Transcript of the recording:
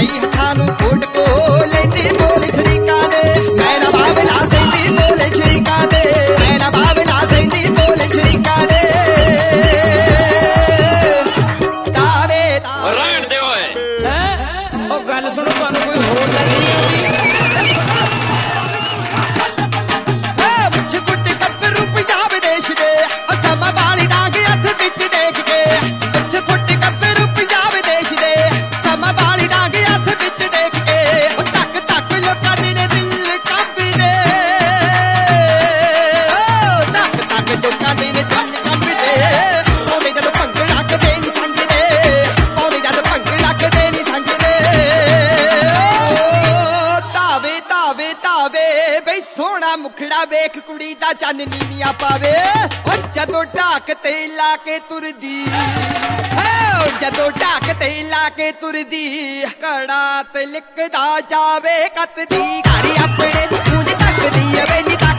ਪਾਈ ਹੱਥਾਂ ਨੂੰ ਫੋਟ ਕੋ ਲੈਂਦੀ ਬੋਲ ਸ਼ਰੀਕਾਂ ਦੇ ਮੈਂ ਨਾ ਬਾਬਲਾ ਸੈਂਦੀ ਬੋਲ ਸ਼ਰੀਕਾਂ ਦੇ ਮੈਂ ਨਾ ਬਾਬਲਾ ਸੈਂਦੀ ਬੋਲ ਸ਼ਰੀਕਾਂ ਦੇ ਤਾਵੇ ਰਹਿਣ ਦੇ ਓਏ ਹੈ ਉਹ ਗੱਲ ਸੁਣੋ ਤੁਹਾਨੂੰ ਕੋਈ ਹੋਰ ਲੱਗਦੀ ਆਉਂਦੀ ਮੁੱਛ ਗੁੱਟ ਗੱਭਰੂ ਪੰਜਾਬ ਦੇਸ਼ ਦੇ ਸਮਾਂ ਵਾਲੀ ਡਾਂਗ ਹੱਥ ਵਿੱਚ ਦੇਖ ਕੇ ਮੁੱਛ ਗੁੱਟ ਗੱਭਰੂ ਪੰਜਾਬ ਦੇਸ਼ ਦੇ ਸਮਾਂ ਵਾਲੀ ਡਾਂਗ ਹੱਥ ਵਿੱਚ ਦੇਖ ਕੇ ਉਹ ਤੱਕ ਤੱਕ ਲੋਕਾਂ ਦੇ ਨੇ ਦਿਲ ਕੰਬਦੇ ਤੱਕ ਤੱਕ ਲੋਕਾਂ ਦੇ ਨੇ ਦਿਲ ਕੰਬਦੇ ਆਉਂਦੇ ਜਦੋਂ ਭੰਗੜਾ ਕਦੇ ਨਹੀਂ ਸੰਗਦੇ ਆਉਂਦੇ ਜਦ ਭੰਗੜਾ ਕਦੇ ਨਹੀਂ ਸੰਗਦੇ ਤਾਵੇ ਤਾਵੇ ਤਾਵੇ ਬਈ ਸੋਹਣਾ ਮੁਖੜਾ ਵੇਖ ਕੁੜੀ ਦਾ ਚੰਨ ਨੀਵੀਆਂ ਪਾਵੇ ਉਹ ਜਦੋਂ ਢਾਕ ਤੇ ਲਾ ਕੇ ਤੁਰਦੀ ਹੈ ਜਦੋਂ ਢਾਕ ਤੇ ਲਾ ਕੇ ਤੁਰਦੀ ਕੜਾ ਤੇ ਲਿਕਦਾ ਜਾਵੇ ਕੱਤਦੀ ਘਾੜੀ ਆਪਣੇ ਖੂਨ ਤੱਕਦੀ ਵੇਲੀ